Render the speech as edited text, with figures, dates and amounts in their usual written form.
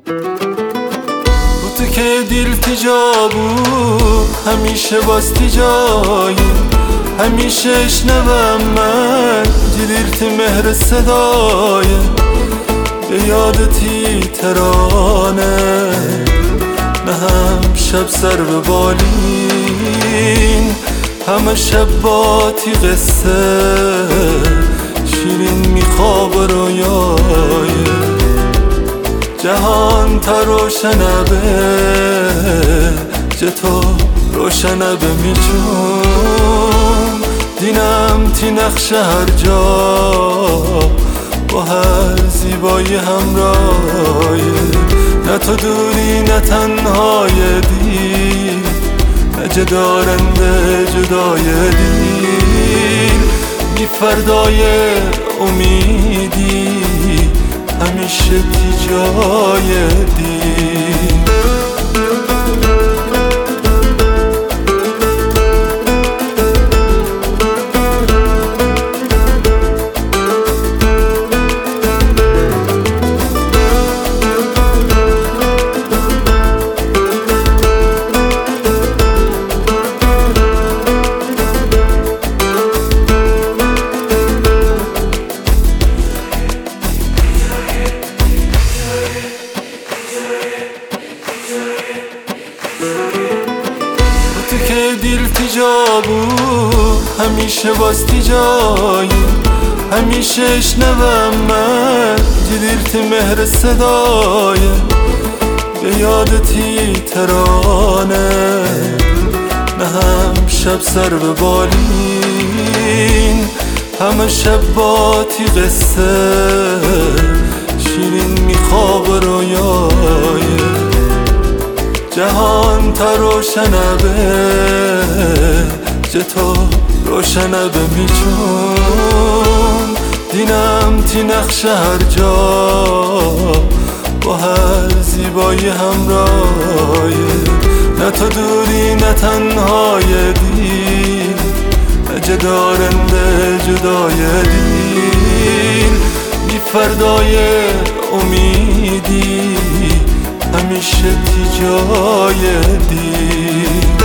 تو که دیل تجابو همیشه باستی جایی همیشه اشنوم من جلیرت مهر صدای به یادتی ترانه نه هم شب سر به بالین همه شب باتی قصه شیرین میخواب رویای جهان تا روشنبه جتو روشنبه میچون دینم تی نقش هر جا با هر زیبایی همراه نه تو دوری نه تنهای دی نه جدارنده جدای دیل بی فردای امیدی همیشه تی جای دیل تو که دیل تجابو همیشه باستی جایی همیشه اشنوم من جلیرت مهر صدای به یادتی ترانه نه هم شب سر به بالین همه شب باتی قصه شیرین میخواب رویای جهان تا روشنبه جتو روشنبه میچون دینم تی نقش هر جا با هر زیبایی همراه نه تو دوری نه تنهای دیل نه جدارنده جدای دیل بی فردای امیدی همیشه تی جای دیل